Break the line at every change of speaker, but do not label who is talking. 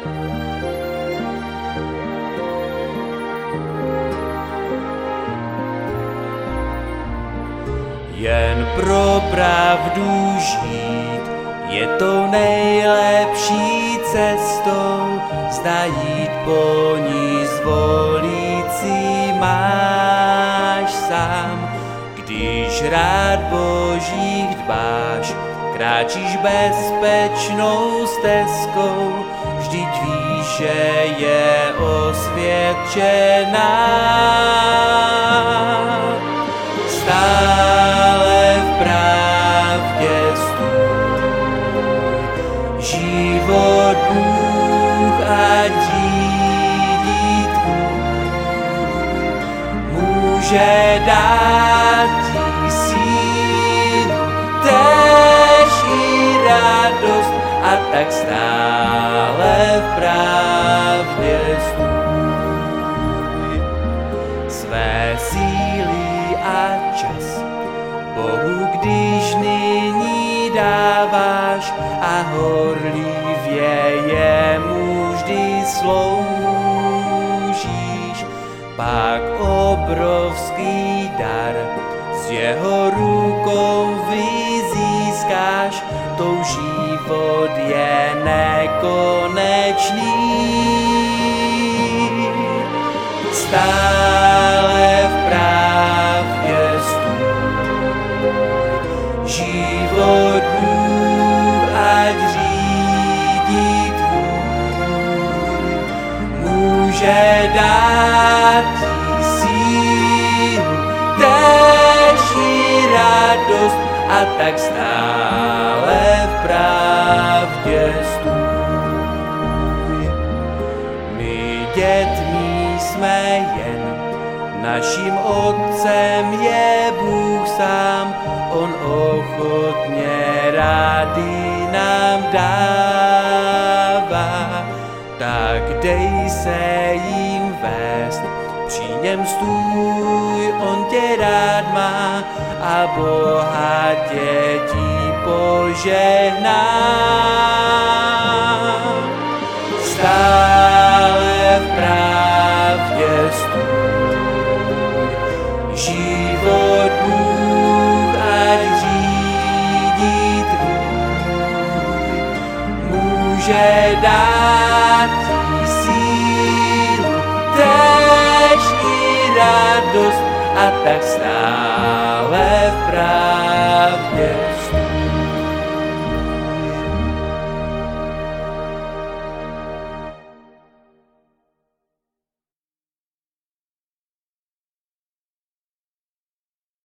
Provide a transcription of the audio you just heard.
Jen pro pravdu žít je tou nejlepší cestou, zda jít po ní zvolící máš sám. Když rád Božích dbáš, kráčíš bezpečnou stezkou, vždyť víš, že je osvědčená. Stále v pravdě stůj, život Bůh ať řídí tvůj, může dát ti sílu, též i radost, a tak stále v pravdě stůj. Své síly a čas Bohu, když nyní dáváš a horlivě jemu vždy sloužíš, pak obrovský dar s jeho rukou vyzískáš, tou život je nekonečný. Stále v pravdě stůj, život Bůh ať řídí tvůj, může dát ti sílu, též i radost, a tak stále v pravdě stůj. My dětmi jsme jen, naším otcem je Bůh sám, on ochotně rady nám dává. Tak dej se jim vést, při něm stůj, on tě rád má a bohatě ti požehná. Stále v pravdě stůj, život Bůh ať řídí tvůj, může dát ti sílu, též i radost, a tak stále v pravdě